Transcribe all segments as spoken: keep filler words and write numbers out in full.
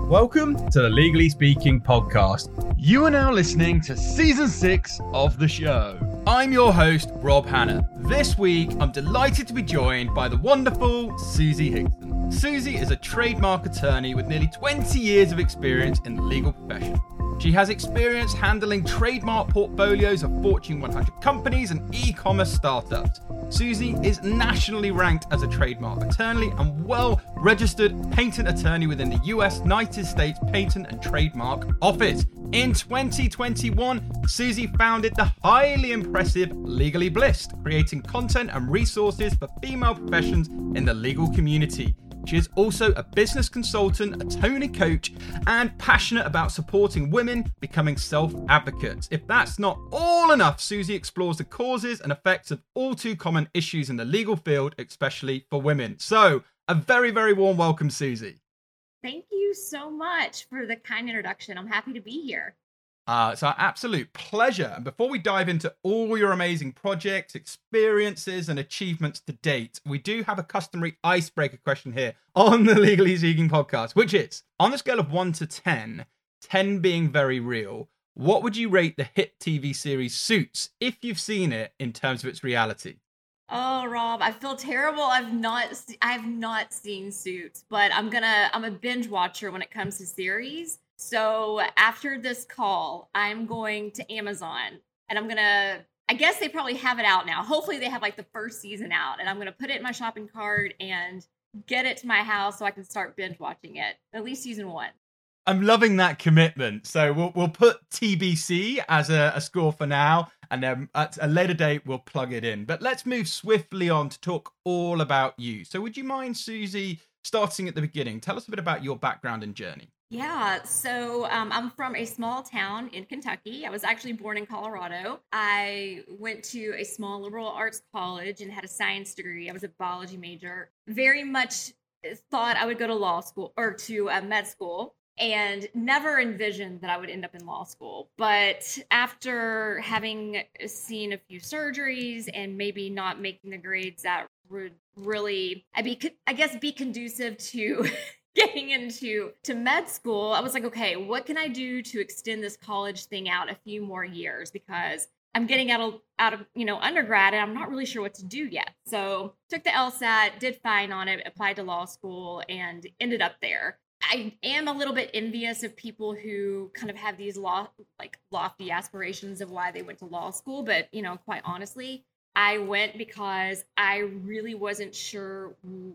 Welcome to the Legally Speaking podcast. You are now listening to season six of the show. I'm your host, Rob Hanna. This week, I'm delighted to be joined by the wonderful Susie Hickson. Susie is a trademark attorney with nearly twenty years of experience in the legal profession. She has experience handling trademark portfolios of Fortune one hundred companies and e-commerce startups. Susie is nationally ranked as a trademark attorney and well-registered patent attorney within the U S United States Patent and Trademark Office. In twenty twenty-one, Susie founded the highly impressive Legally Blissed, creating content and resources for female professions in the legal community. She is also a business consultant, a Tony coach, and passionate about supporting women becoming self-advocates. If that's not all enough, Susie explores the causes and effects of all too common issues in the legal field, especially for women. So, a very, very warm welcome, Susie. Thank you so much for the kind introduction. I'm happy to be here. Uh, it's our absolute pleasure. And before we dive into all your amazing projects, experiences, and achievements to date, we do have a customary icebreaker question here on the Legally Speaking podcast, which is, on a scale of one to ten, ten being very real, what would you rate the hit T V series Suits, if you've seen it, in terms of its reality? Oh, Rob, I feel terrible. I've not, I've not seen Suits, but I'm gonna, I'm a binge watcher when it comes to series. So after this call, I'm going to Amazon and I'm going to, I guess they probably have it out now. Hopefully they have like the first season out, and I'm going to put it in my shopping cart and get it to my house so I can start binge watching it. At least season one. I'm loving that commitment. So we'll we'll put T B C as a, a score for now, and then at a later date, we'll plug it in. But let's move swiftly on to talk all about you. So would you mind, Susie, starting at the beginning? Tell us a bit about your background and journey. Yeah, so um, I'm from a small town in Kentucky. I was actually born in Colorado. I went to a small liberal arts college and had a science degree. I was a biology major. Very much thought I would go to law school or to uh, med school, and never envisioned that I would end up in law school. But after having seen a few surgeries and maybe not making the grades that would really, I be, I guess, be conducive to getting into to med school, I was like, okay, what can I do to extend this college thing out a few more years? Because I'm getting out of, out of, you know, undergrad, and I'm not really sure what to do yet. So took the LSAT, did fine on it, applied to law school, and ended up there. I am a little bit envious of people who kind of have these law, like lofty aspirations of why they went to law school. But, you know, quite honestly, I went because I really wasn't sure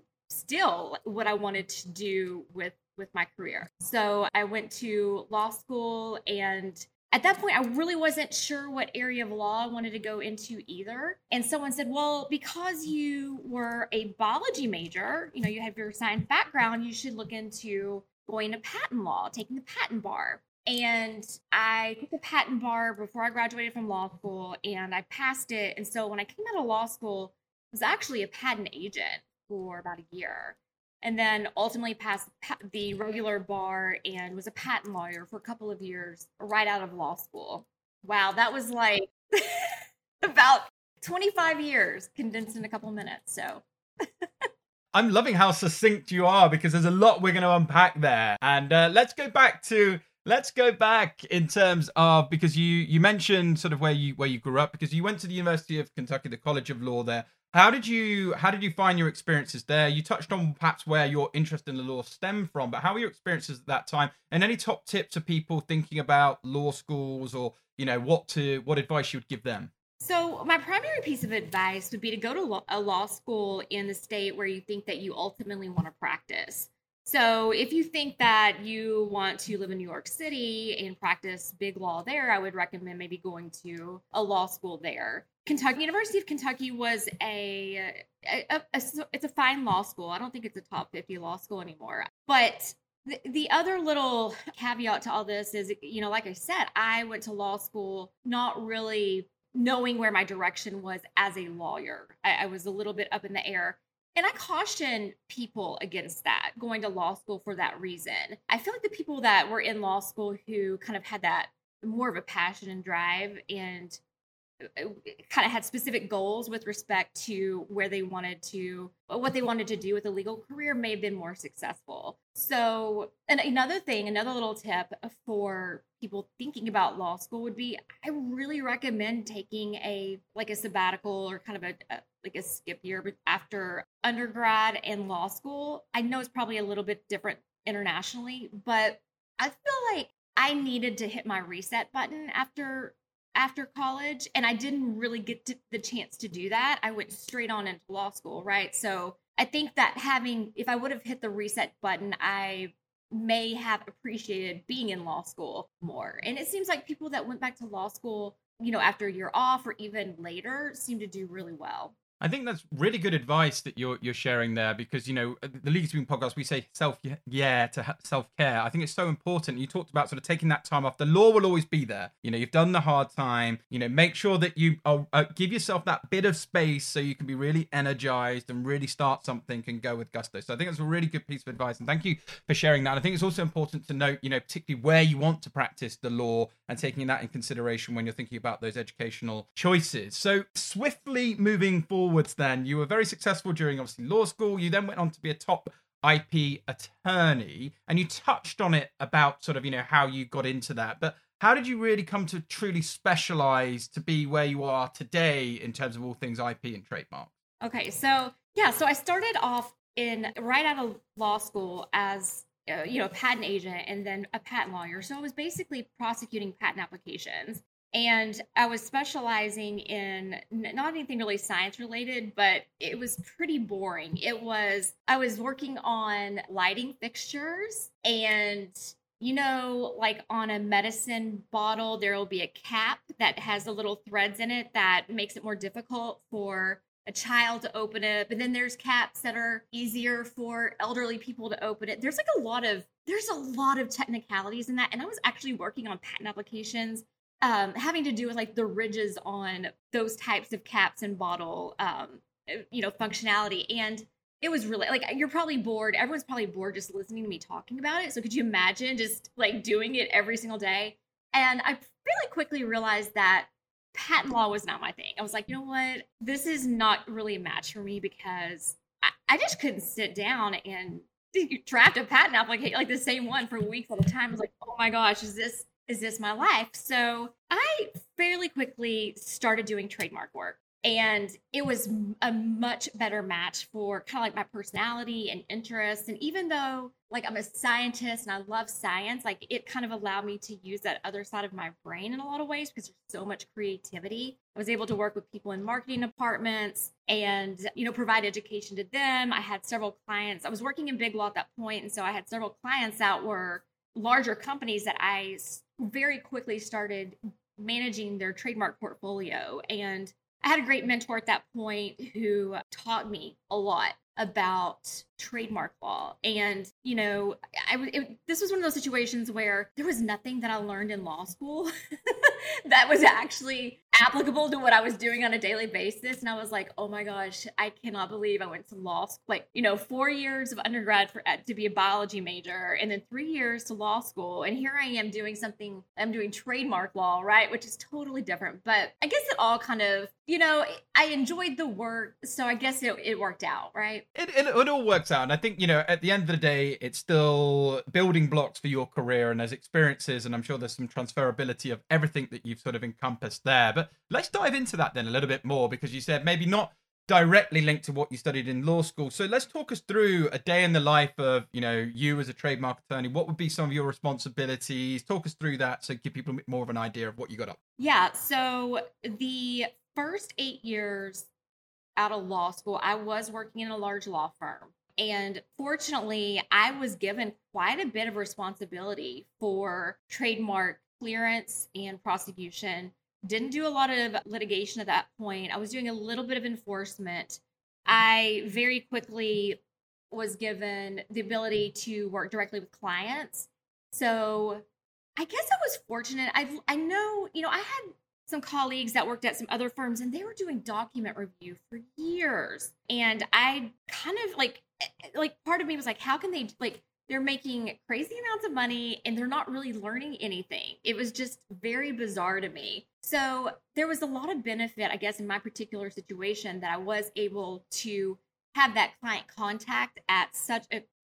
still what I wanted to do with, with my career. So I went to law school, and at that point, I really wasn't sure what area of law I wanted to go into either. And someone said, well, because you were a biology major, you know, you have your science background, you should look into going to patent law, taking the patent bar. And I took the patent bar before I graduated from law school, and I passed it. And so when I came out of law school, I was actually a patent agent for about a year, and then ultimately passed the regular bar and was a patent lawyer for a couple of years right out of law school. Wow, that was like about twenty-five years condensed in a couple minutes. So I'm loving how succinct you are, because there's a lot we're going to unpack there. And uh, let's go back to let's go back in terms of, because you you mentioned sort of where you where you grew up, because you went to the University of Kentucky, the College of Law there. How did you how did you find your experiences there? You touched on perhaps where your interest in the law stemmed from, but how were your experiences at that time? And any top tips for people thinking about law schools, or, you know, what to what advice you would give them? So my primary piece of advice would be to go to law, a law school in the state where you think that you ultimately want to practice. So if you think that you want to live in New York City and practice big law there, I would recommend maybe going to a law school there. Kentucky, University of Kentucky was a, a, a, a it's a fine law school. I don't think it's a top fifty law school anymore. But the, the other little caveat to all this is, you know, like I said, I went to law school not really knowing where my direction was as a lawyer. I, I was a little bit up in the air. And I caution people against that, going to law school for that reason. I feel like the people that were in law school who kind of had that more of a passion and drive and kind of had specific goals with respect to where they wanted to, what they wanted to do with a legal career may have been more successful. So, and another thing, another little tip for people thinking about law school would be I really recommend taking a like a sabbatical or kind of a, a like a skip year after undergrad and law school. I know it's probably a little bit different internationally, but I feel like I needed to hit my reset button after after college, and I didn't really get to the chance to do that. I went straight on into law school, right? So I think that having, if I would have hit the reset button, I may have appreciated being in law school more. And it seems like people that went back to law school, you know, after a year off or even later seem to do really well. I think that's really good advice that you're you're sharing there, because, you know, the Legal Speaking podcast, we say self yeah to self care. I think it's so important. You talked about sort of taking that time off. The law will always be there. You know, you've done the hard time. You know, make sure that you uh, uh, give yourself that bit of space so you can be really energized and really start something and go with gusto. So I think that's a really good piece of advice, and thank you for sharing that. I think it's also important to note, you know, particularly where you want to practice the law and taking that in consideration when you're thinking about those educational choices. So swiftly moving forward. Forwards then, you were very successful during obviously law school. You then went on to be a top I P attorney, and you touched on it about sort of, you know, how you got into that. But how did you really come to truly specialize to be where you are today in terms of all things I P and trademark? Okay, so yeah, so I started off in right out of law school as uh, you know, a patent agent and then a patent lawyer. So I was basically prosecuting patent applications. And I was specializing in not anything really science related, but it was pretty boring. It was, I was working on lighting fixtures, and, you know, like on a medicine bottle, there will be a cap that has the little threads in it that makes it more difficult for a child to open it. But then there's caps that are easier for elderly people to open it. There's like a lot of, there's a lot of technicalities in that. And I was actually working on patent applications Um, having to do with like the ridges on those types of caps and bottle, um, you know, functionality. And it was really like, you're probably bored. Everyone's probably bored just listening to me talking about it. So could you imagine just like doing it every single day? And I really quickly realized that patent law was not my thing. I was like, you know what? This is not really a match for me, because I, I just couldn't sit down and draft a patent application, like the same one for weeks at a time. I was like, oh my gosh, is this is this my life? So I fairly quickly started doing trademark work, and it was a much better match for kind of like my personality and interests. And even though like I'm a scientist and I love science, like it kind of allowed me to use that other side of my brain in a lot of ways, because there's so much creativity. I was able to work with people in marketing departments and, you know, provide education to them. I had several clients. I was working in big law at that point, and so I had several clients that were larger companies that I very quickly started managing their trademark portfolio. And I had a great mentor at that point who taught me a lot about trademark law. And, you know, I it, this was one of those situations where there was nothing that I learned in law school that was actually applicable to what I was doing on a daily basis. And I was like, oh my gosh, I cannot believe I went to law school. Like, you know, four years of undergrad for to be a biology major, and then three years to law school. And here I am doing something, I'm doing trademark law, right? Which is totally different. But I guess it all kind of, you know, I enjoyed the work. So I guess it, it worked out, right? It, it, it all works out. And I think, you know, at the end of the day, it's still building blocks for your career, and there's experiences, and I'm sure there's some transferability of everything that you've sort of encompassed there. But let's dive into that then a little bit more, because you said maybe not directly linked to what you studied in law school. So let's talk us through a day in the life of, you know, you as a trademark attorney. What would be some of your responsibilities? Talk us through that so give people a bit more of an idea of what you got up. Yeah. So the first eight years out of law school, I was working in a large law firm. And fortunately, I was given quite a bit of responsibility for trademark clearance and prosecution. Didn't do a lot of litigation at that point. I was doing a little bit of enforcement. I very quickly was given the ability to work directly with clients. So I guess I was fortunate. I I know, you know, I had some colleagues that worked at some other firms, and they were doing document review for years. And I kind of like, like part of me was like, how can they, like, they're making crazy amounts of money and they're not really learning anything. It was just very bizarre to me. So there was a lot of benefit, I guess, in my particular situation, that I was able to have that client contact at such a like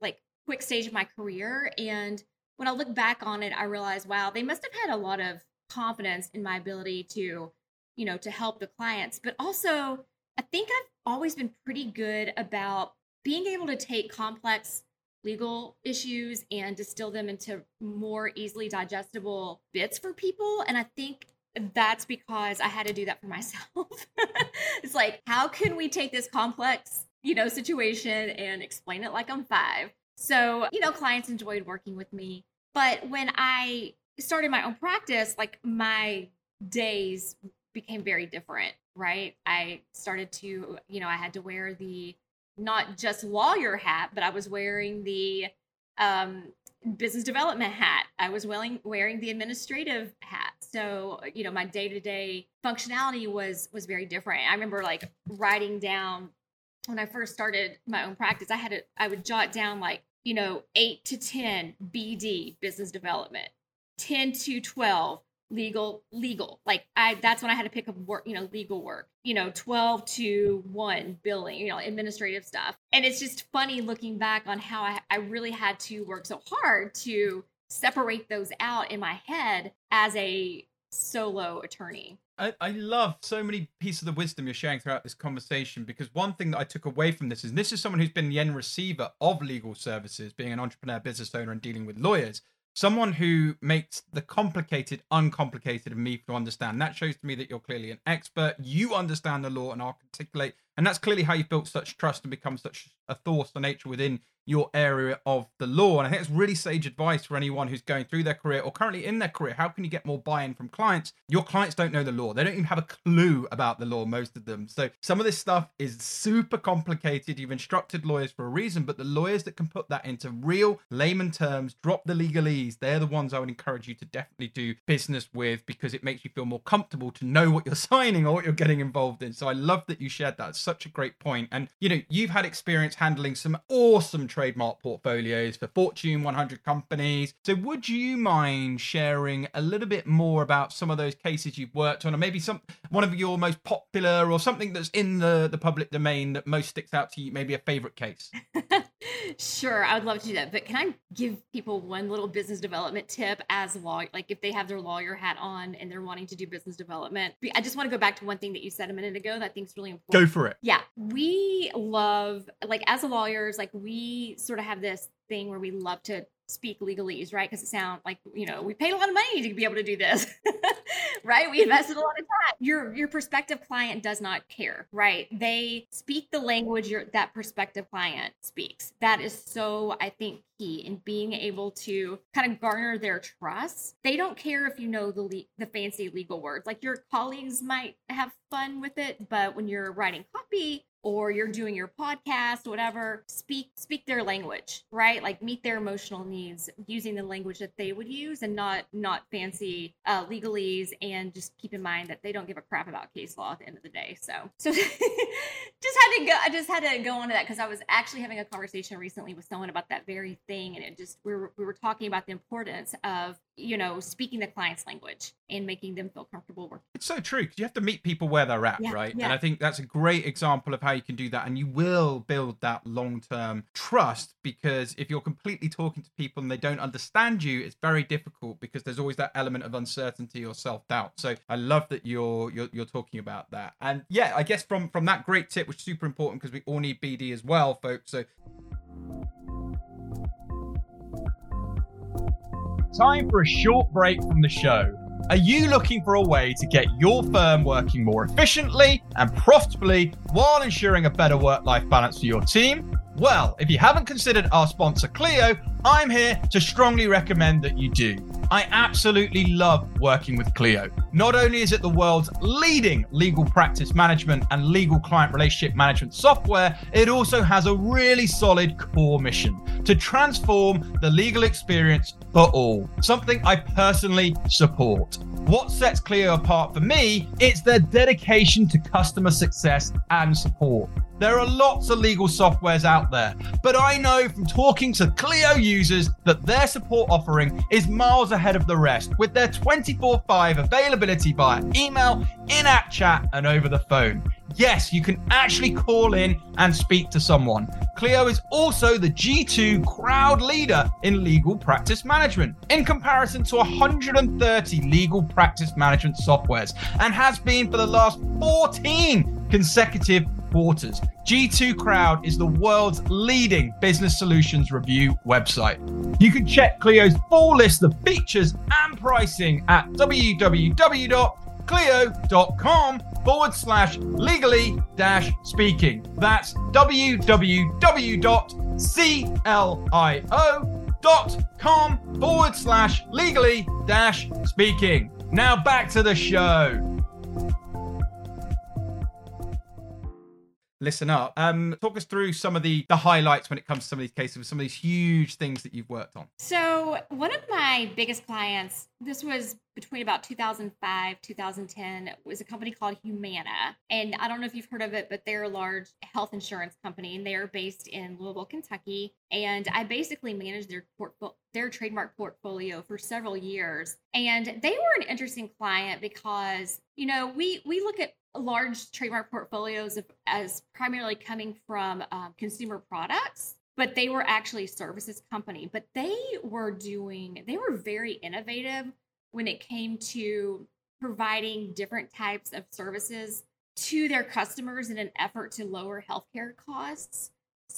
quick stage of my career. And when I look back on it, I realized, wow, they must have had a lot of confidence in my ability to, you know, to help the clients. But also, I think I've always been pretty good about being able to take complex legal issues and distill them into more easily digestible bits for people. And I think that's because I had to do that for myself. It's like, how can we take this complex, you know, situation and explain it like I'm five? So, you know, clients enjoyed working with me. But when I started my own practice, like my days became very different, right? I started to, you know, I had to wear the not just lawyer hat, but I was wearing the um, business development hat. I was wearing, wearing the administrative hat. So, you know, my day-to-day functionality was, was very different. I remember like writing down when I first started my own practice, I had to, I would jot down like, you know, eight to ten B D, business development, ten to twelve legal, legal. Like I, that's when I had to pick up work, you know, legal work, you know, twelve to one billing, you know, administrative stuff. And it's just funny looking back on how I, I really had to work so hard to separate those out in my head as a solo attorney. I, I love so many pieces of wisdom you're sharing throughout this conversation, because one thing that I took away from this is this is someone who's been the end receiver of legal services, being an entrepreneur, business owner, and dealing with lawyers. Someone who makes the complicated uncomplicated and me to understand. That shows to me that you're clearly an expert. You understand the law and articulate, and that's clearly how you've built such trust and become such a force for nature within your area of the law. And I think it's really sage advice for anyone who's going through their career or currently in their career. How can you get more buy-in from clients? Your clients don't know the law. They don't even have a clue about the law, most of them. So some of this stuff is super complicated. You've instructed lawyers for a reason, but the lawyers that can put that into real layman terms, drop the legalese, they're the ones I would encourage you to definitely do business with, because it makes you feel more comfortable to know what you're signing or what you're getting involved in. So I love that you shared that. It's such a great point. And, you know, you've had experience handling some awesome trademark portfolios for Fortune one hundred companies. So would you mind sharing a little bit more about some of those cases you've worked on, or maybe some one of your most popular, or something that's in the, the public domain that most sticks out to you, maybe a favorite case? Sure, I would love to do that. But can I give people one little business development tip as a lawyer? Like if they have their lawyer hat on and they're wanting to do business development. I just want to go back to one thing that you said a minute ago that I think is really important. Go for it. Yeah. We love, like as a lawyers, like we sort of have this thing where we love to speak legalese, right? Because it sounds like, you know, we paid a lot of money to be able to do this, right? We invested a lot of time. Your your prospective client does not care, right? They speak the language your, that prospective client speaks. That is so, I think, key in being able to kind of garner their trust. They don't care if you know the le- the fancy legal words. Like your colleagues might have fun with it, but when you're writing copy, or you're doing your podcast, whatever, speak speak their language, right? Like meet their emotional needs using the language that they would use, and not not fancy uh, legalese. And just keep in mind that they don't give a crap about case law at the end of the day. So, so just had to go. I just had to go on to that because I was actually having a conversation recently with someone about that very thing, and it just we were we were talking about the importance of, you know, speaking the client's language and making them feel comfortable working. It's so true, because you have to meet people where they're at, Yeah, right? yeah. And I think that's a great example of how you can do that. And you will build that long-term trust, because if you're completely talking to people and they don't understand you, it's very difficult, because there's always that element of uncertainty or self-doubt. So I love that you're you're, you're talking about that. And yeah, I guess from, from that great tip, which is super important because we all need B D as well, folks. So time for a short break from the show. Are you looking for a way to get your firm working more efficiently and profitably while ensuring a better work-life balance for your team? Well, if you haven't considered our sponsor Clio, I'm here to strongly recommend that you do. I absolutely love working with Clio. Not only is it the world's leading legal practice management and legal client relationship management software, it also has a really solid core mission to transform the legal experience for all, something I personally support. What sets Clio apart for me is their dedication to customer success and support. There are lots of legal softwares out there, but I know from talking to Clio users that their support offering is miles ahead of the rest, with their twenty-four five availability via email, in-app chat, and over the phone. Yes, you can actually call in and speak to someone. Clio is also the G two crowd leader in legal practice management in comparison to one hundred thirty legal practice management softwares, and has been for the last fourteen consecutive quarters. G two Crowd is the world's leading business solutions review website. You can check Clio's full list of features and pricing at www.clio.com forward slash legally dash speaking. That's www.clio.com forward slash legally dash speaking. Now back to the show. Listen up. Um, talk us through some of the, the highlights when it comes to some of these cases, some of these huge things that you've worked on. So one of my biggest clients, this was between about two thousand five, two thousand ten, was a company called Humana. And I don't know if you've heard of it, but they're a large health insurance company, and they are based in Louisville, Kentucky. And I basically managed their portfolio, their trademark portfolio for several years. And they were an interesting client because, you know, we, we look at large trademark portfolios of, as primarily coming from um, consumer products, but they were actually a services company. But they were doing, they were very innovative when it came to providing different types of services to their customers in an effort to lower healthcare costs.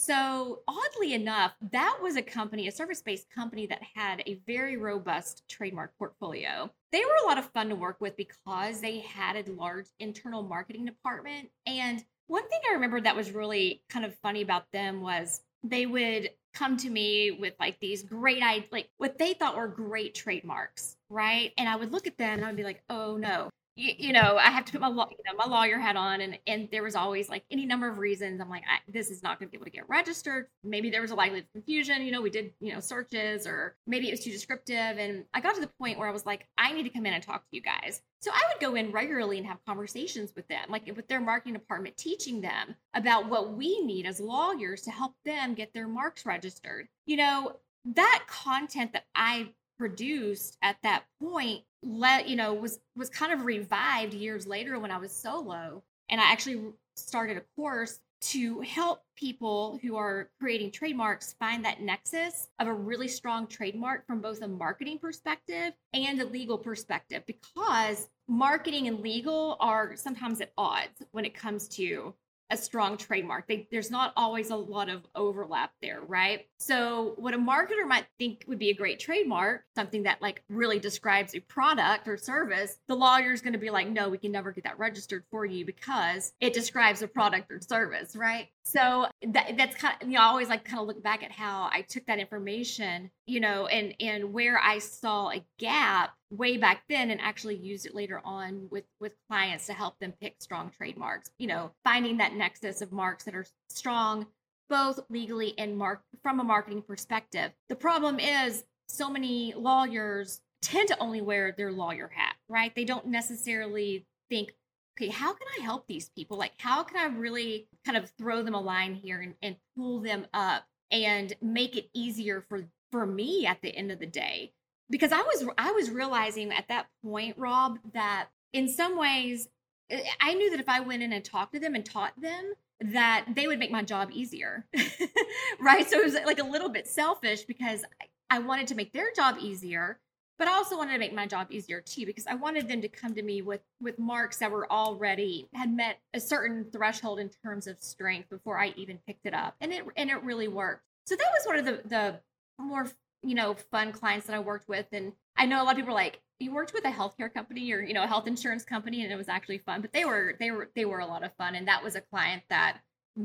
So oddly enough, that was a company, a service-based company that had a very robust trademark portfolio. They were a lot of fun to work with because they had a large internal marketing department. And one thing I remember that was really kind of funny about them was they would come to me with like these great, like what they thought were great trademarks, right? And I would look at them and I'd be like, oh no. You, you know, I have to put my law, you know, my lawyer hat on, and and there was always like any number of reasons. I'm like, I, this is not going to be able to get registered. Maybe there was a likelihood of confusion. You know, we did, you know, searches, or maybe it was too descriptive. And I got to the point where I was like, I need to come in and talk to you guys. So I would go in regularly and have conversations with them, like with their marketing department, teaching them about what we need as lawyers to help them get their marks registered. You know, that content that I produced at that point, let you know, was was kind of revived years later when I was solo, and I actually started a course to help people who are creating trademarks find that nexus of a really strong trademark from both a marketing perspective and a legal perspective, because marketing and legal are sometimes at odds when it comes to a strong trademark. They, there's not always a lot of overlap there, right? So what a marketer might think would be a great trademark, something that like really describes a product or service, the lawyer is going to be like, no, we can never get that registered for you because it describes a product or service, right? So that, that's kind of, you know, I always like kind of look back at how I took that information, you know, and, and where I saw a gap way back then and actually used it later on with, with clients to help them pick strong trademarks, you know, finding that nexus of marks that are strong, both legally and mark from a marketing perspective. The problem is so many lawyers tend to only wear their lawyer hat, right? They don't necessarily think, okay, how can I help these people? Like, how can I really kind of throw them a line here and, and pull them up and make it easier for, for me at the end of the day? Because I was I was realizing at that point, Rob, that in some ways, I knew that if I went in and talked to them and taught them, that they would make my job easier, right? So it was like a little bit selfish because I wanted to make their job easier, but I also wanted to make my job easier too, because I wanted them to come to me with, with marks that were already, had met a certain threshold in terms of strength before I even picked it up. And it and it really worked. So that was one of the, the more you know, fun clients that I worked with. And I know a lot of people are like, you worked with a healthcare company or, you know, a health insurance company, and it was actually fun, but they were, they were, they were a lot of fun. And that was a client that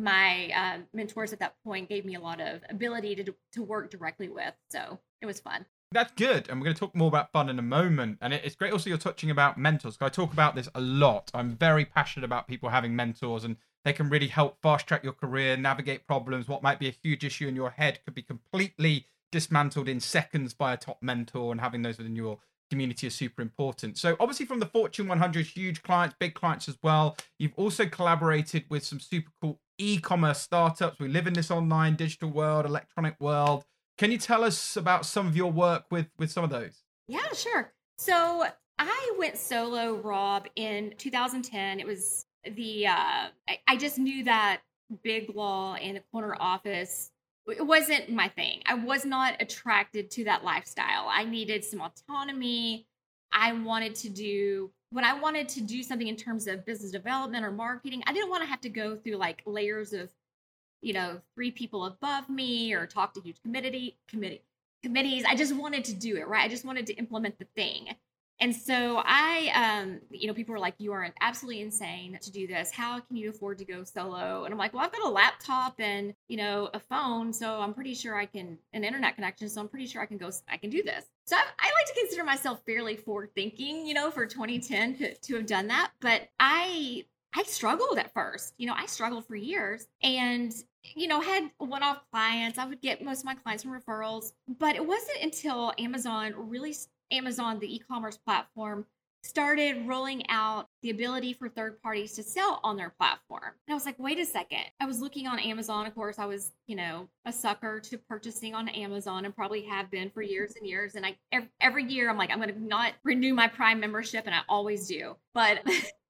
my uh, mentors at that point gave me a lot of ability to, to work directly with. So it was fun. That's good. And we're going to talk more about fun in a moment. And it's great also you're touching about mentors, because I talk about this a lot. I'm very passionate about people having mentors, and they can really help fast track your career, navigate problems. What might be a huge issue in your head could be completely dismantled in seconds by a top mentor, and having those within your community is super important. So obviously from the Fortune one hundred, huge clients, big clients as well. You've also collaborated with some super cool e-commerce startups. We live in this online digital world, electronic world. Can you tell us about some of your work with, with some of those? Yeah, sure. So I went solo, Rob, in two thousand ten. It was the, uh, I, I just knew that big law and the corner office, it wasn't my thing. I was not attracted to that lifestyle. I needed some autonomy. I wanted to do, when I wanted to do something in terms of business development or marketing, I didn't want to have to go through like layers of, you know, three people above me or talk to huge committee, committee, committees. I just wanted to do it, right? I just wanted to implement the thing. And so I, um, you know, people were like, you are absolutely insane to do this. How can you afford to go solo? And I'm like, well, I've got a laptop and, you know, a phone. So I'm pretty sure I can, an internet connection. So I'm pretty sure I can go, I can do this. So I, I like to consider myself fairly forward thinking, you know, for twenty ten to, to have done that. But I, I struggled at first, you know, I struggled for years and, you know, had one-off clients. I would get most of my clients from referrals, but it wasn't until Amazon really Amazon, the e-commerce platform, started rolling out the ability for third parties to sell on their platform. And I was like, wait a second. I was looking on Amazon. Of course, I was, you know, a sucker to purchasing on Amazon and probably have been for years and years. And I every, every year I'm like, I'm going to not renew my Prime membership. And I always do. But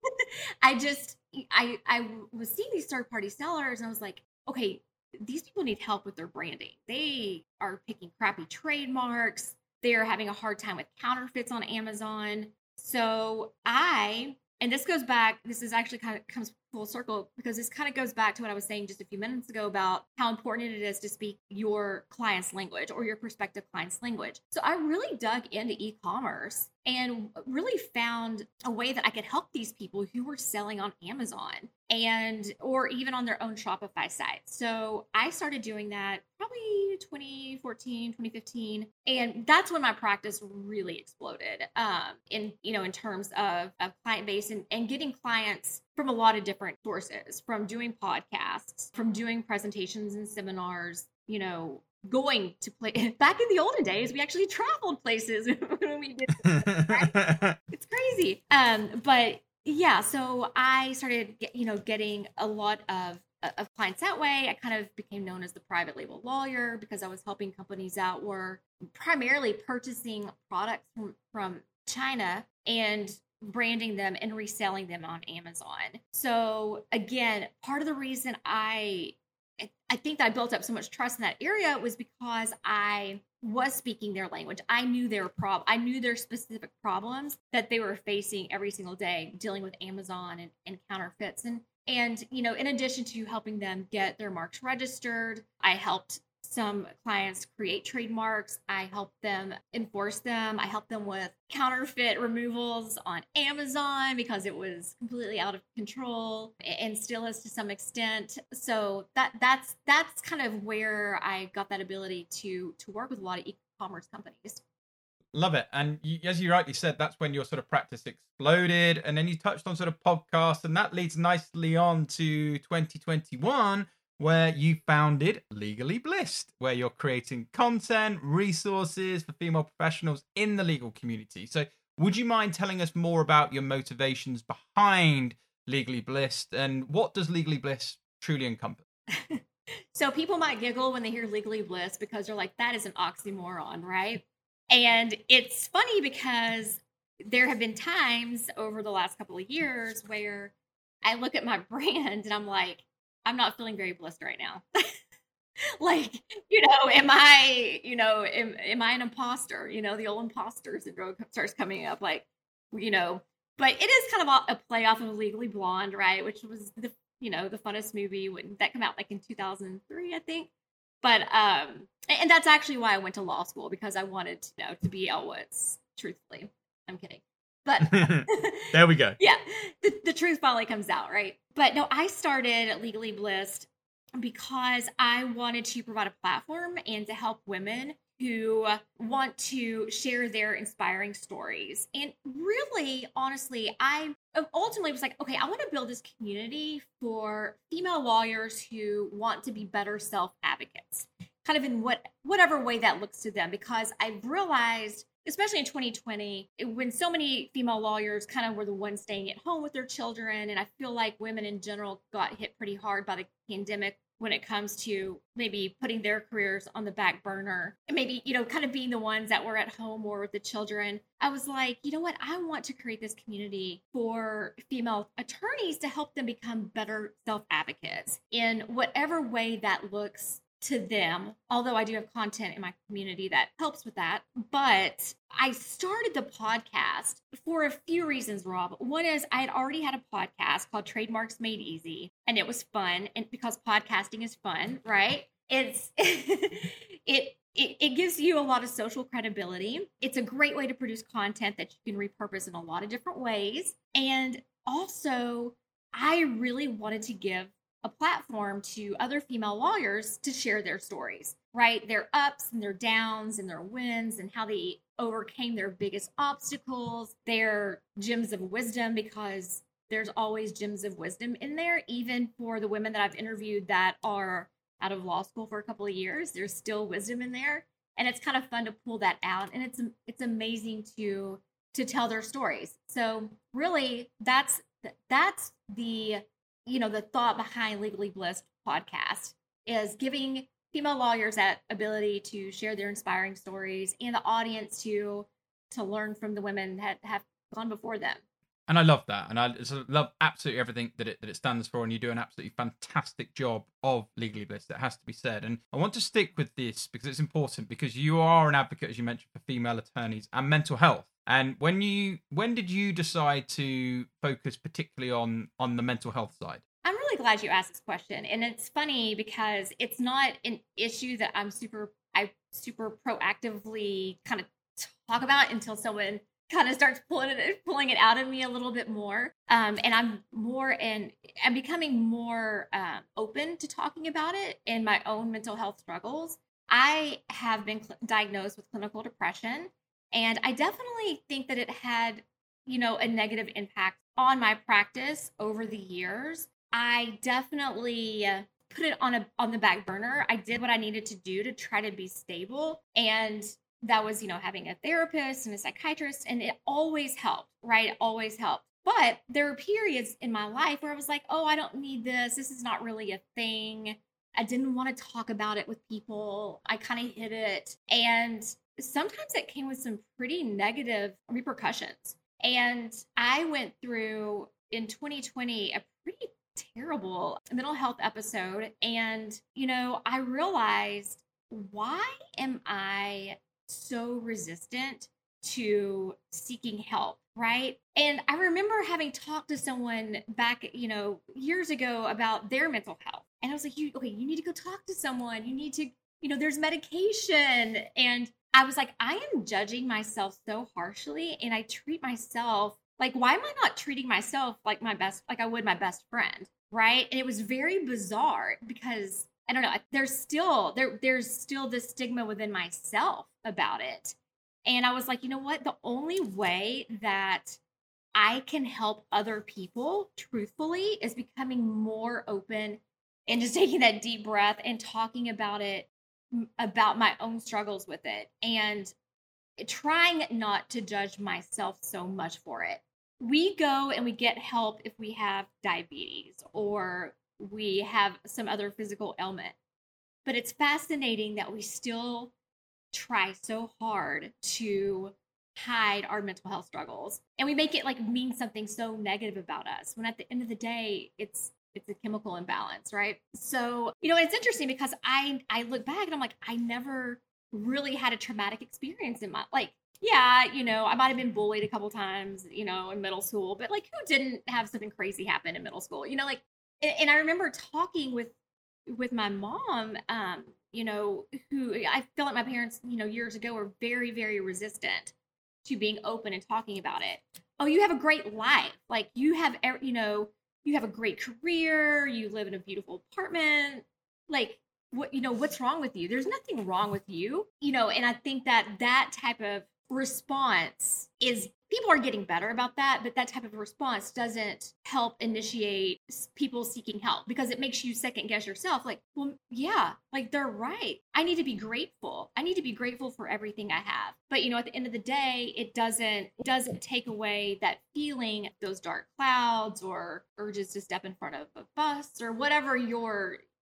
I just, I, I was seeing these third party sellers and I was like, okay, these people need help with their branding. They are picking crappy trademarks. They're having a hard time with counterfeits on Amazon. So I, and this goes back, this is actually kind of comes full circle because this kind of goes back to what I was saying just a few minutes ago about how important it is to speak your client's language or your prospective client's language. So I really dug into e-commerce and really found a way that I could help these people who were selling on Amazon and or even on their own Shopify site. So I started doing that probably twenty fourteen, twenty fifteen. And that's when my practice really exploded um, in, you know, in terms of, of client base and, and getting clients from a lot of different sources, from doing podcasts, from doing presentations and seminars, you know, going to play. Back in the olden days, we actually traveled places when we did this, right? It's crazy. Um, but yeah, so I started, you know, getting a lot of of clients that way. I kind of became known as the private label lawyer because I was helping companies out were primarily purchasing products from, from China and branding them and reselling them on Amazon. So again, part of the reason I I think that I built up so much trust in that area was because I was speaking their language. I knew their prob I knew their specific problems that they were facing every single day, dealing with Amazon and, and counterfeits. And and you know, in addition to helping them get their marks registered, I helped some clients create trademarks. I helped them enforce them. I helped them with counterfeit removals on Amazon because it was completely out of control and still is to some extent. So that that's that's kind of where I got that ability to to work with a lot of e-commerce companies. Love it. And you, as you rightly said, that's when your sort of practice exploded. And then you touched on sort of podcasts, and that leads nicely on to twenty twenty-one, where you founded Legally Blissed, where you're creating content, resources for female professionals in the legal community. So would you mind telling us more about your motivations behind Legally Blissed, and what does Legally Blissed truly encompass? So people might giggle when they hear Legally Blissed because they're like, that is an oxymoron, right? And it's funny because there have been times over the last couple of years where I look at my brand and I'm like, I'm not feeling very blissed right now. Like, you know, am I, you know, am, am I an imposter? You know, the old imposter syndrome starts coming up, like, you know, but it is kind of a play off of Legally Blonde, right? Which was the, you know, the funnest movie when that came out like in two thousand three, I think. But, um, and that's actually why I went to law school, because I wanted to, you know, to be Elle Woods, truthfully. I'm kidding. But there we go. Yeah, the, the truth finally comes out, right? But no, I started Legally Blissed because I wanted to provide a platform and to help women who want to share their inspiring stories. And really, honestly, I ultimately was like, okay, I want to build this community for female lawyers who want to be better self-advocates, kind of in what whatever way that looks to them, because I've realized, especially in twenty twenty, when so many female lawyers kind of were the ones staying at home with their children, and I feel like women in general got hit pretty hard by the pandemic when it comes to maybe putting their careers on the back burner and maybe, you know, kind of being the ones that were at home more with the children. I was like, you know what? I want to create this community for female attorneys to help them become better self-advocates in whatever way that looks to them, although I do have content in my community that helps with that. But I started the podcast for a few reasons, Rob. One is I had already had a podcast called Trademarks Made Easy, and it was fun. And because podcasting is fun, right? It's it It, it gives you a lot of social credibility. It's a great way to produce content that you can repurpose in a lot of different ways. And also, I really wanted to give a platform to other female lawyers to share their stories, right? Their ups and their downs and their wins and how they overcame their biggest obstacles, their gems of wisdom, because there's always gems of wisdom in there, even for the women that I've interviewed that are out of law school for a couple of years. There's still wisdom in there, and it's kind of fun to pull that out, and it's it's amazing to to tell their stories. So really, that's that's the you know the thought behind Legally Blissed podcast, is giving female lawyers that ability to share their inspiring stories and the audience to to learn from the women that have gone before them. And I love that. And I love absolutely everything that it that it stands for. And you do an absolutely fantastic job of Legally Blissed, that has to be said. And I want to stick with this because it's important, because you are an advocate, as you mentioned, for female attorneys and mental health. And when you when did you decide to focus particularly on on the mental health side? I'm really glad you asked this question. And it's funny because it's not an issue that I'm super I super proactively kind of talk about until someone kind of starts pulling it pulling it out of me a little bit more. Um, and I'm more in, I'm becoming more um, open to talking about it in my own mental health struggles. I have been cl- diagnosed with clinical depression, and I definitely think that it had, you know, a negative impact on my practice over the years. I definitely uh, put it on a on the back burner. I did what I needed to do to try to be stable, and that was, you know, having a therapist and a psychiatrist, and it always helped, right? It always helped. But there were periods in my life where I was like, oh, I don't need this. This is not really a thing. I didn't want to talk about it with people. I kind of hid it. And sometimes it came with some pretty negative repercussions. And I went through in twenty twenty a pretty terrible mental health episode. And, you know, I realized, why am I so resistant to seeking help, right? And I remember having talked to someone back, you know, years ago about their mental health. And I was like, you, okay, you need to go talk to someone. You need to, you know, there's medication. And I was like, I am judging myself so harshly, and I treat myself like, why am I not treating myself like my best, like I would my best friend, right? And it was very bizarre because I don't know, there's still there there's still this stigma within myself about it. And I was like, you know what? The only way that I can help other people truthfully is becoming more open and just taking that deep breath and talking about it, about my own struggles with it, and trying not to judge myself so much for it. We go and we get help if we have diabetes or we have some other physical ailment. But it's fascinating that we still try so hard to hide our mental health struggles. And we make it like mean something so negative about us, when at the end of the day, it's it's a chemical imbalance, right? So, you know, it's interesting because I I look back and I'm like, I never really had a traumatic experience in my, like, yeah, you know, I might have been bullied a couple times, you know, in middle school, but like, who didn't have something crazy happen in middle school? You know, like, and I remember talking with with my mom, um, you know, who I feel like my parents, you know, years ago were very, very resistant to being open and talking about it. Oh, you have a great life. Like, you have, you know, you have a great career. You live in a beautiful apartment. Like, what, you know, what's wrong with you? There's nothing wrong with you, you know, and I think that that type of response is, people are getting better about that, but that type of response doesn't help initiate people seeking help, because it makes you second guess yourself. Like, well, yeah, like, they're right. I need to be grateful. I need to be grateful for everything I have. But, you know, at the end of the day, it doesn't it doesn't take away that feeling, those dark clouds or urges to step in front of a bus or whatever your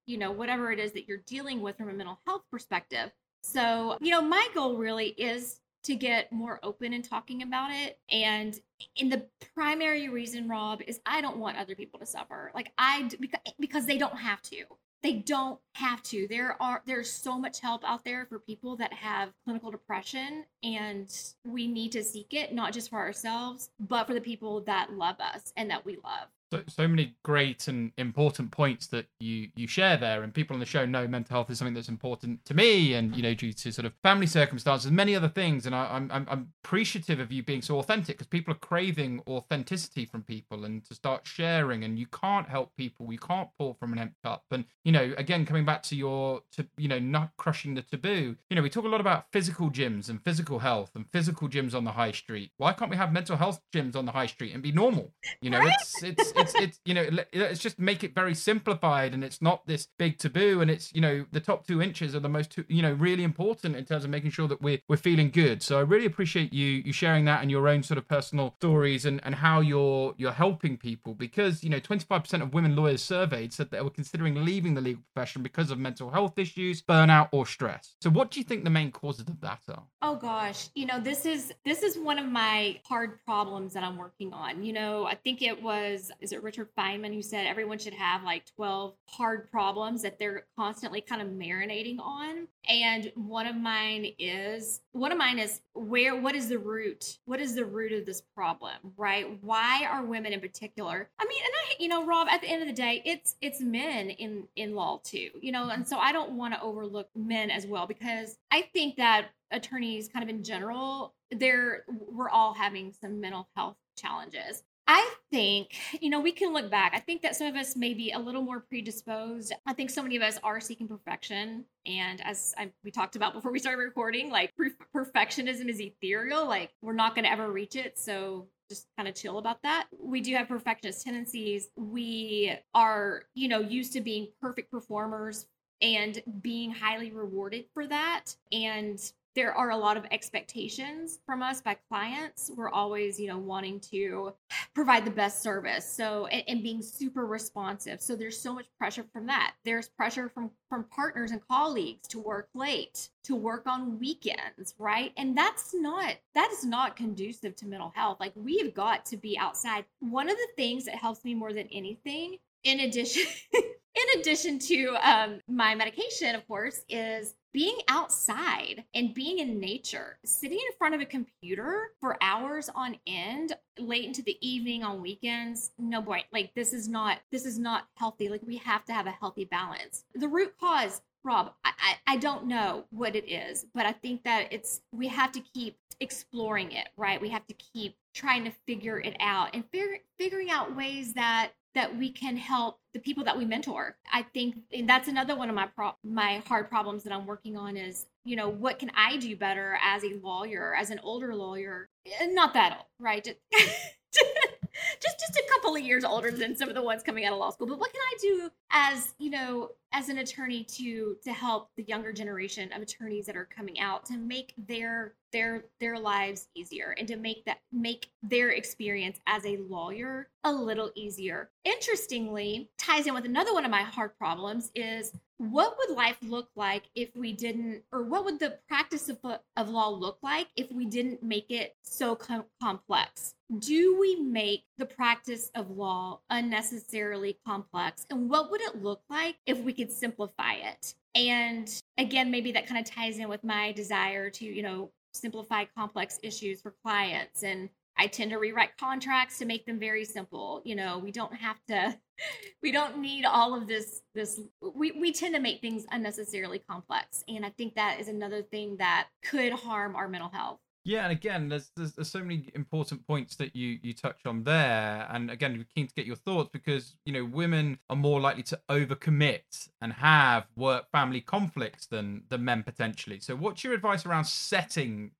you know, whatever it is that you're dealing with from a mental health perspective. So, you know, my goal really is to get more open in talking about it. And in the primary reason, Rob, is I don't want other people to suffer. Like I, because, because they don't have to. They don't have to. There are there's so much help out there for people that have clinical depression, and we need to seek it, not just for ourselves, but for the people that love us and that we love. So, so many great and important points that you you share there, and people on the show know mental health is something that's important to me, and you know, due to sort of family circumstances and many other things. And I, I'm I'm appreciative of you being so authentic, because people are craving authenticity from people and to start sharing. And you can't help people, you can't pour from an empty cup. And you know, again, coming back to your to you know not crushing the taboo. You know, we talk a lot about physical gyms and physical health and physical gyms on the high street. Why can't we have mental health gyms on the high street and be normal? You know, Right? it's it's. It's, it's, you know, let's just make it very simplified, and it's not this big taboo, and it's, you know, the top two inches are the most, you know, really important in terms of making sure that we're, we're feeling good. So I really appreciate you you sharing that and your own sort of personal stories, and, and how you're you're helping people, because, you know, twenty-five percent of women lawyers surveyed said they were considering leaving the legal profession because of mental health issues, burnout, or stress. So what do you think the main causes of that are? Oh gosh, you know, this is this is one of my hard problems that I'm working on. You know, I think it was, is it Richard Feynman who said everyone should have like twelve hard problems that they're constantly kind of marinating on. And one of mine is, one of mine is where, what is the root? What is the root of this problem, right? Why are women in particular? I mean, and I, you know, Rob, at the end of the day, it's, it's men in, in law too, you know, and so I don't want to overlook men as well, because I think that attorneys kind of in general, they're, we're all having some mental health challenges. I think, you know, we can look back. I think that some of us may be a little more predisposed. I think so many of us are seeking perfection. And as I, we talked about before we started recording, like per- perfectionism is ethereal. Like we're not going to ever reach it. So just kind of chill about that. We do have perfectionist tendencies. We are, you know, used to being perfect performers and being highly rewarded for that. And there are a lot of expectations from us by clients. We're always, you know, wanting to provide the best service. So, and, and being super responsive. So there's so much pressure from that. There's pressure from, from partners and colleagues to work late, to work on weekends, right? And that's not, that is not conducive to mental health. Like we've got to be outside. One of the things that helps me more than anything, in addition, in addition to um, my medication, of course, is being outside and being in nature. Sitting in front of a computer for hours on end, late into the evening on weekends, no boy, like this is not, this is not healthy. Like we have to have a healthy balance. The root cause, Rob, I, I, I don't know what it is, but I think that it's, we have to keep exploring it, right? We have to keep trying to figure it out and figure, figuring out ways that that we can help the people that we mentor. I think and that's another one of my pro- my hard problems that I'm working on is, you know, what can I do better as a lawyer, as an older lawyer? Not that old, right? Just, just just a couple of years older than some of the ones coming out of law school. But what can I do as, you know, as an attorney to to help the younger generation of attorneys that are coming out to make their their their lives easier and to make that make their experience as a lawyer a little easier. Interestingly, ties in with another one of my hard problems is, what would life look like if we didn't, or what would the practice of, of law look like if we didn't make it so com- complex? Do we make the practice of law unnecessarily complex? And what would it look like if we could simplify it? And again, maybe that kind of ties in with my desire to, you know, simplify complex issues for clients. And I tend to rewrite contracts to make them very simple. You know, we don't have to, we don't need all of this, this, we, we tend to make things unnecessarily complex. And I think that is another thing that could harm our mental health. Yeah, and again, there's, there's there's so many important points that you you touch on there, and again, we're keen to get your thoughts because, you know, women are more likely to overcommit and have work family conflicts than than men potentially. So, what's your advice around setting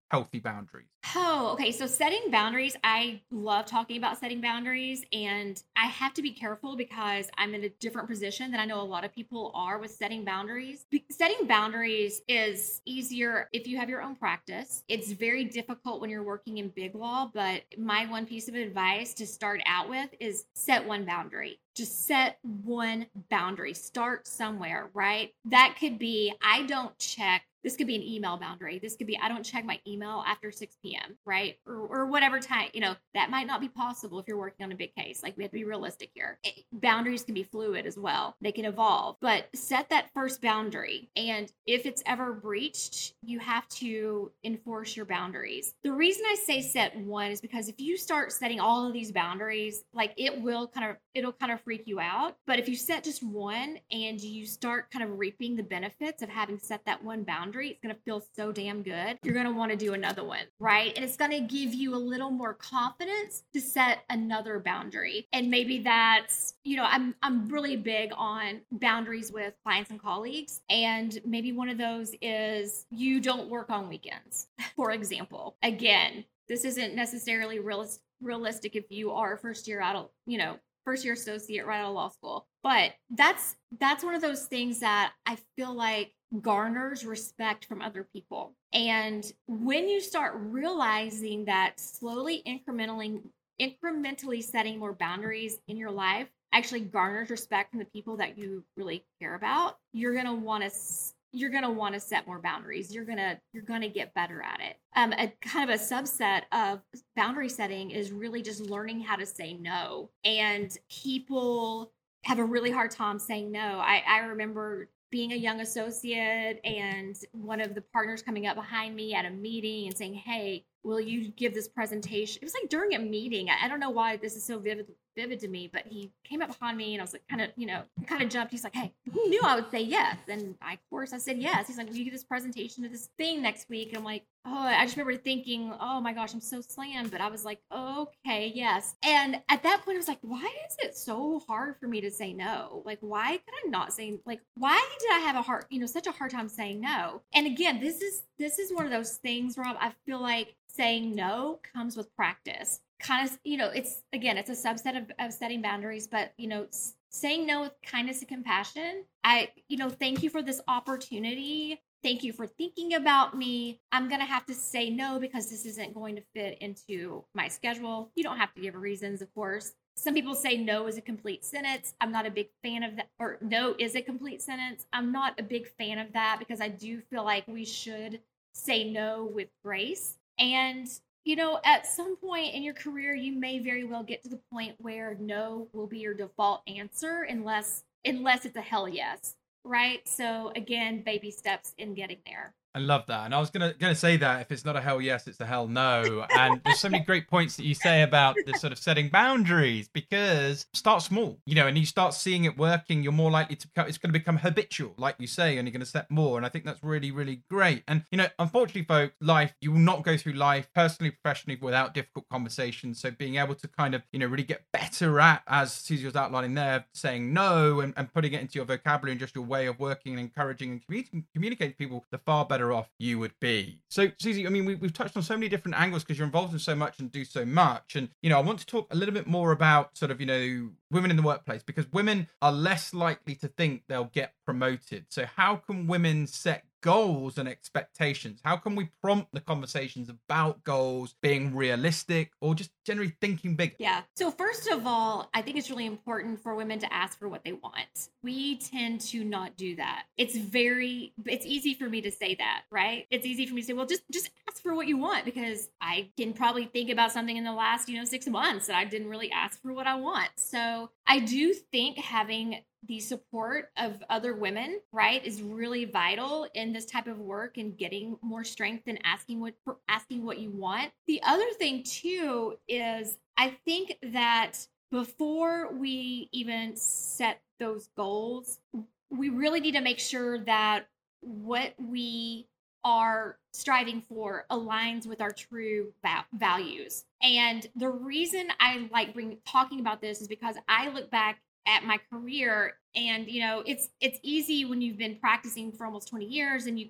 healthy boundaries? Oh, okay. So setting boundaries, I love talking about setting boundaries, and I have to be careful because I'm in a different position than I know a lot of people are with setting boundaries. Be- setting boundaries is easier if you have your own practice. It's very difficult when you're working in big law, but my one piece of advice to start out with is set one boundary. Just set one boundary. Start somewhere, right? That could be, I don't check. This could be an email boundary. This could be, I don't check my email after six p.m., right? Or, or whatever time, you know, that might not be possible if you're working on a big case. Like, we have to be realistic here. It, boundaries can be fluid as well. They can evolve, but set that first boundary. And if it's ever breached, you have to enforce your boundaries. The reason I say set one is because if you start setting all of these boundaries, like, it will kind of, it'll kind of freak you out. But if you set just one and you start kind of reaping the benefits of having set that one boundary, it's going to feel so damn good. You're going to want to do another one, right? And it's going to give you a little more confidence to set another boundary. And maybe that's, you know, I'm I'm really big on boundaries with clients and colleagues. And maybe one of those is you don't work on weekends, for example. Again, this isn't necessarily realis- realistic if you are first year out of, you know, first year associate right out of law school. But that's that's one of those things that I feel like garners respect from other people. And when you start realizing that slowly incrementally incrementally setting more boundaries in your life actually garners respect from the people that you really care about, you're going to want to you're going to want to set more boundaries. You're going to you're going to get better at it. Um, a kind of a subset of boundary setting is really just learning how to say no. And people have a really hard time saying no. I, I remember being a young associate and one of the partners coming up behind me at a meeting and saying, hey, will you give this presentation? It was like during a meeting. I, I don't know why this is so vivid vivid to me, but he came up behind me and I was like, kind of, you know, kind of jumped. He's like, hey, who knew I would say yes? And I, of course, I said yes. He's like, will you give this presentation to this thing next week? And I'm like, oh, I just remember thinking, oh my gosh, I'm so slammed. But I was like, okay, yes. And at that point, I was like, why is it so hard for me to say no? Like, why could I not say, like, why did I have a hard, you know, such a hard time saying no? And again, this is, this is one of those things, Rob, I feel like saying no comes with practice. Kind of, you know, it's, again, it's a subset of, of setting boundaries, but, you know, saying no with kindness and compassion. I, you know, thank you for this opportunity. Thank you for thinking about me. I'm going to have to say no because this isn't going to fit into my schedule. You don't have to give reasons, of course. Some people say no is a complete sentence. I'm not a big fan of that, or no is a complete sentence. I'm not a big fan of that because I do feel like we should say no with grace. And you know, at some point in your career, you may very well get to the point where no will be your default answer unless unless it's a hell yes, right? So again, baby steps in getting there. I love that. And I was gonna gonna say that if it's not a hell yes, it's a hell no. And there's so many great points that you say about this sort of setting boundaries, because start small, you know, and you start seeing it working, you're more likely to become, it's going to become habitual, like you say, and you're going to set more. And I think that's really, really great. And, you know, unfortunately, folks, life, you will not go through life personally, professionally, without difficult conversations. So being able to kind of, you know, really get better at, as Susie was outlining there, saying no and, and putting it into your vocabulary and just your way of working and encouraging and communicating, communicating to people, the far better off you would be. So Susie, I mean, we, we've touched on so many different angles because you're involved in so much and do so much. And, you know, I want to talk a little bit more about sort of, you know, women in the workplace, because women are less likely to think they'll get promoted. So how can women set goals and expectations? How can we prompt the conversations about goals being realistic or just generally thinking big? Yeah. So first of all, I think it's really important for women to ask for what they want. We tend to not do that. It's very, it's easy for me to say that, right? It's easy for me to say, well, just, just ask for what you want, because I can probably think about something in the last, you know, six months that I didn't really ask for what I want. So I do think having the support of other women, right, is really vital in this type of work and getting more strength and asking what for asking what you want. The other thing too is I think that before we even set those goals, we really need to make sure that what we are striving for aligns with our true va- values. And the reason I like bring talking about this is because I look back at my career, and you know, it's it's easy when you've been practicing for almost twenty years and you can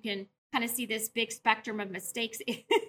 kind of see this big spectrum of mistakes,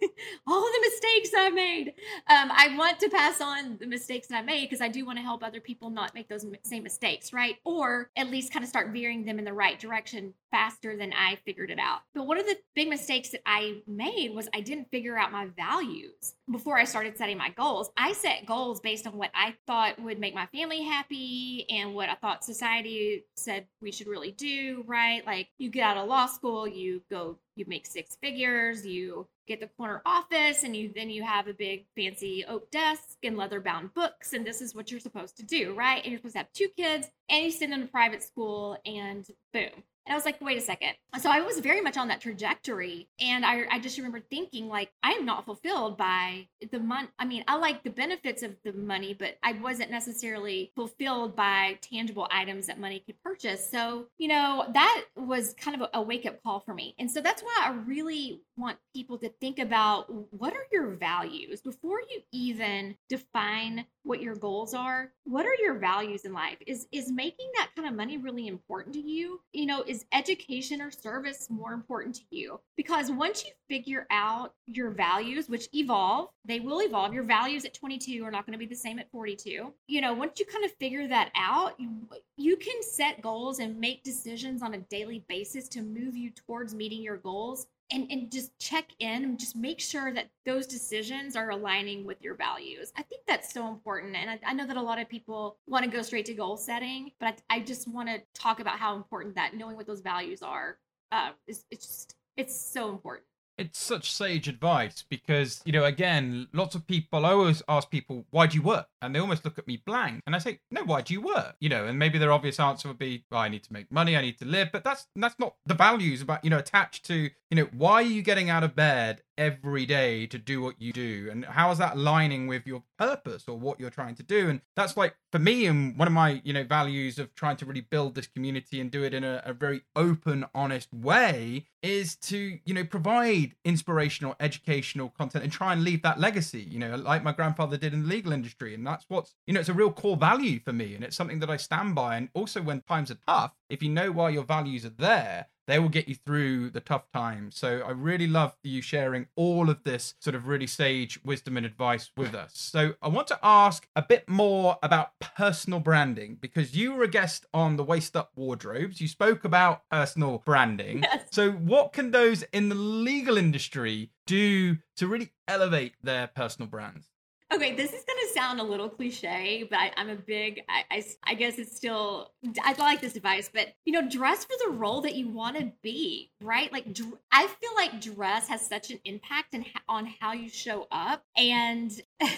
all of the mistakes I made. Um, I want to pass on the mistakes that I made because I do want to help other people not make those same mistakes, right? Or at least kind of start veering them in the right direction faster than I figured it out. But one of the big mistakes that I made was I didn't figure out my values before I started setting my goals. I set goals based on what I thought would make my family happy and what I thought society said we should really do, right? Like you get out of law school, you go, you make six figures, you get the corner office, and you then you have a big fancy oak desk and leather bound books, and this is what you're supposed to do, right? And you're supposed to have two kids, and you send them to private school, and boom. And I was like, wait a second. So I was very much on that trajectory. And I, I just remember thinking, like, I am not fulfilled by the money. I mean, I like the benefits of the money, but I wasn't necessarily fulfilled by tangible items that money could purchase. So, you know, that was kind of a, a wake-up call for me. And so that's why I really want people to think about, what are your values? Before you even define what your goals are, what are your values in life? Is is making that kind of money really important to you? You know, is education or service more important to you? Because once you figure out your values, which evolve, they will evolve. Your values at twenty-two are not going to be the same at forty-two. You know, once you kind of figure that out, you, you can set goals and make decisions on a daily basis to move you towards meeting your goals. And, and just check in and just make sure that those decisions are aligning with your values. I think that's so important. And I, I know that a lot of people want to go straight to goal setting, but I, I just want to talk about how important that knowing what those values are, uh, is, it's just, it's so important. It's such sage advice because, you know, again, lots of people, I always ask people, why do you work? And they almost look at me blank. And I say, no, why do you work? You know, and maybe their obvious answer would be, well, I need to make money, I need to live. But that's that's not the values about, you know, attached to, you know, why are you getting out of bed every day to do what you do? And how is that aligning with your purpose or what you're trying to do? And that's like, for me, and one of my, you know, values of trying to really build this community and do it in a, a very open, honest way is to, you know, provide inspirational, educational content and try and leave that legacy, you know, like my grandfather did in the legal industry. And that's what's, you know, it's a real core value for me. And it's something that I stand by. And also when times are tough, if you know why your values are there, they will get you through the tough times. So I really love you sharing all of this sort of really sage wisdom and advice with us. So I want to ask a bit more about personal branding, because you were a guest on the Waist Up Wardrobes. You spoke about personal branding. Yes. So what can those in the legal industry do to really elevate their personal brands? Okay, this is going to sound a little cliche, but I, I'm a big, I, I, I guess it's still, I like this advice, but, you know, dress for the role that you want to be, right? Like, dr- I feel like dress has such an impact in, on how you show up. And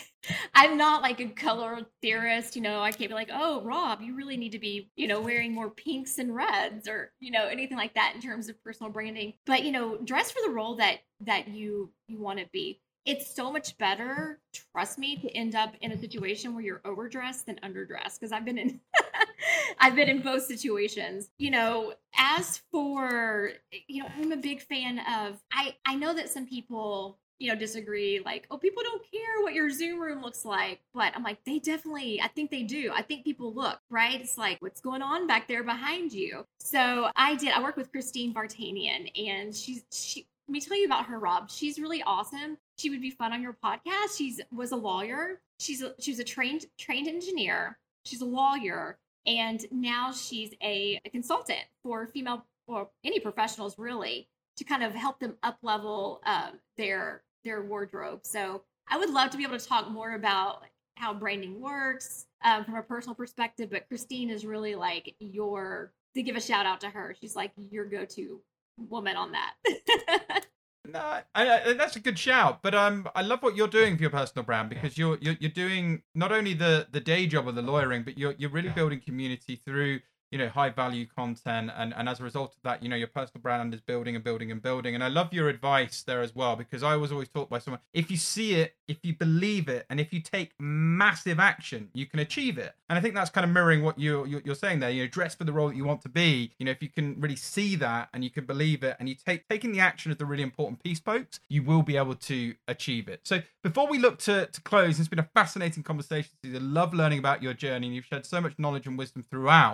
I'm not like a color theorist, you know, I can't be like, oh, Rob, you really need to be, you know, wearing more pinks and reds or, you know, anything like that in terms of personal branding. But, you know, dress for the role that, that you, you want to be. It's so much better, trust me, to end up in a situation where you're overdressed than underdressed. Because I've been in, I've been in both situations. You know, as for, you know, I'm a big fan of. I I know that some people, you know, disagree. Like, oh, people don't care what your Zoom room looks like. But I'm like, they definitely. I think they do. I think people look, right. It's like, what's going on back there behind you? So I did. I worked with Christine Vartanian, and she's she. Let me tell you about her, Rob. She's really awesome. She would be fun on your podcast. She's was a lawyer. She's a, she was a trained trained engineer. She's a lawyer, and now she's a, a consultant for female or any professionals really to kind of help them up level um, their their wardrobe. So I would love to be able to talk more about how branding works um, from a personal perspective. But Christine is really like your to give a shout out to her. She's like your go-to woman on that. No, I, I, that's a good shout, but um, I love what you're doing for your personal brand, because you're you're, you're doing not only the, the day job of the lawyering, but you're you're really building community through, you know, high value content, and and as a result of that, you know, your personal brand is building and building and building. And I love your advice there as well, because I was always taught by someone, if you see it, if you believe it, and if you take massive action, you can achieve it. And I think that's kind of mirroring what you're you're saying there. You know, dress for the role that you want to be. You know, if you can really see that and you can believe it, and you take taking the action is the really important piece, folks, you will be able to achieve it. So before we look to to close, it's been a fascinating conversation. I love learning about your journey, and you've shared so much knowledge and wisdom throughout. You know,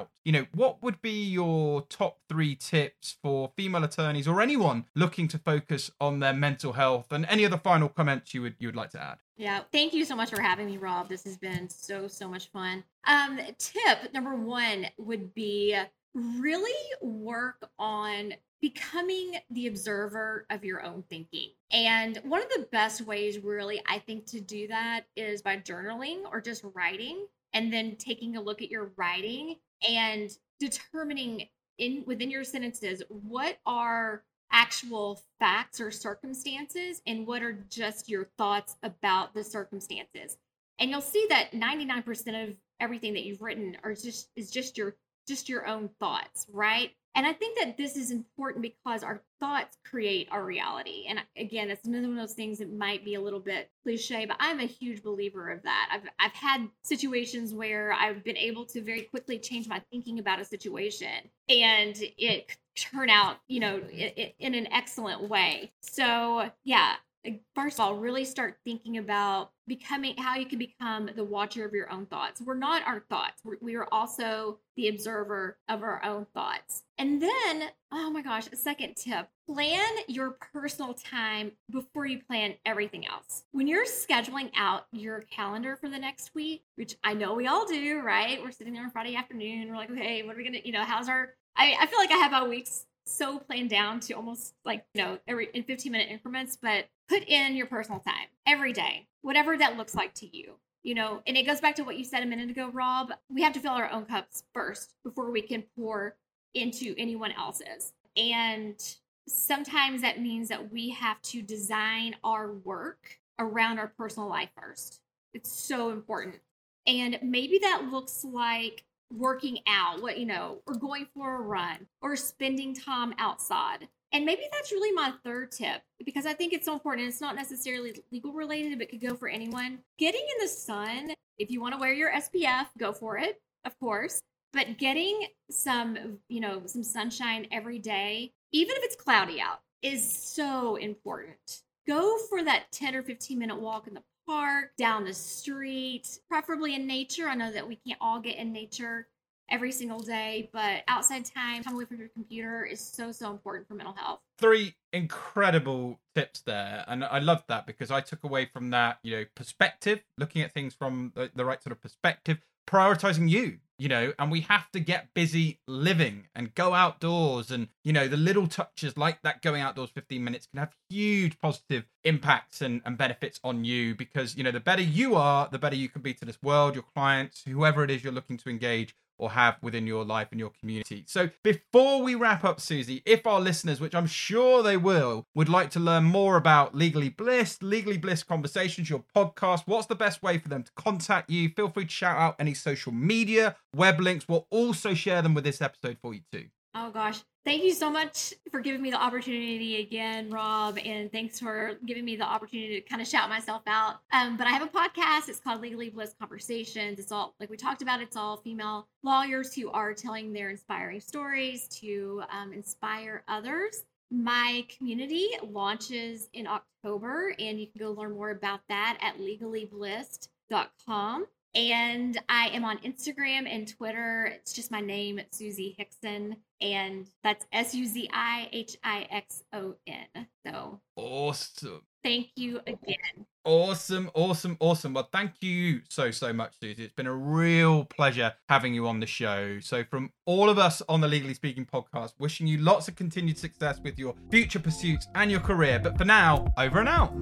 point, what would be your top three tips for female attorneys or anyone looking to focus on their mental health, and any other final comments you would you would like to add? Yeah, thank you so much for having me, Rob. This has been so, so much fun. Um, tip number one would be really work on becoming the observer of your own thinking. And one of the best ways, really, I think, to do that is by journaling or just writing, and then taking a look at your writing and determining in within your sentences what are actual facts or circumstances and what are just your thoughts about the circumstances. And you'll see that ninety-nine percent of everything that you've written are just is just your just your own thoughts, right? And I think that this is important because our thoughts create our reality. And again, it's one of those things that might be a little bit cliche, but I'm a huge believer of that. I've I've had situations where I've been able to very quickly change my thinking about a situation, and it turn out, you know, in, in an excellent way. So yeah, first of all, really start thinking about becoming how you can become the watcher of your own thoughts. We're not our thoughts. We're, we are also the observer of our own thoughts. And then, oh my gosh, a second tip, plan your personal time before you plan everything else. When you're scheduling out your calendar for the next week, which I know we all do, right? We're sitting there on Friday afternoon. We're like, okay, what are we going to, you know, how's our, I, I feel like I have our weeks so planned down to almost like, you know, every in fifteen minute increments, but put in your personal time every day, whatever that looks like to you, you know, and it goes back to what you said a minute ago, Rob. We have to fill our own cups first before we can pour into anyone else's. And sometimes that means that we have to design our work around our personal life first. It's so important. And maybe that looks like working out, what, you know, or going for a run or spending time outside. And maybe that's really my third tip, because I think it's so important. It's not necessarily legal related, but could go for anyone. Getting in the sun, if you want to wear your S P F, go for it, of course. But getting some, you know, some sunshine every day, even if it's cloudy out, is so important. Go for that ten or fifteen minute walk in the park, down the street, preferably in nature. I know that we can't all get in nature every single day, but outside time, time away from your computer is so, so important for mental health. Three incredible tips there. And I love that because I took away from that, you know, perspective, looking at things from the, the right sort of perspective, prioritizing you, you know, and we have to get busy living and go outdoors. And, you know, the little touches like that going outdoors fifteen minutes can have huge positive impacts and, and benefits on you, because, you know, the better you are, the better you can be to this world, your clients, whoever it is you're looking to engage or have within your life and your community. So before we wrap up, Susie, if our listeners, which I'm sure they will, would like to learn more about Legally Blissed, Legally Blissed Conversations, your podcast, what's the best way for them to contact you? Feel free to shout out any social media, web links. We'll also share them with this episode for you too. Oh gosh. Thank you so much for giving me the opportunity again, Rob, and thanks for giving me the opportunity to kind of shout myself out. Um, but I have a podcast. It's called Legally Blissed Conversations. It's all, like we talked about, it's all female lawyers who are telling their inspiring stories to um, inspire others. My community launches in October, and you can go learn more about that at legally blissed dot com. And I am on Instagram and Twitter. It's just my name, Susie Hickson. And that's S U Z I H I X O N. So awesome. Thank you again. Awesome, awesome, awesome. Well, thank you so, so much, Susie. It's been a real pleasure having you on the show. So from all of us on the Legally Speaking podcast, wishing you lots of continued success with your future pursuits and your career. But for now, over and out.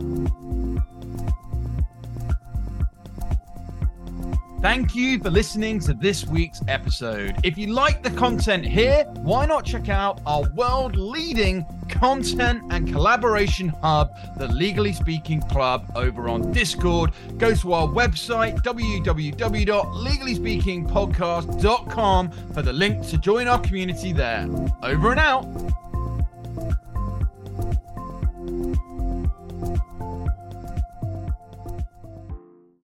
Thank you for listening to this week's episode. If you like the content here, why not check out our world-leading content and collaboration hub, the Legally Speaking Club, over on Discord. Go to our website, w w w dot legally speaking podcast dot com, for the link to join our community there. Over and out.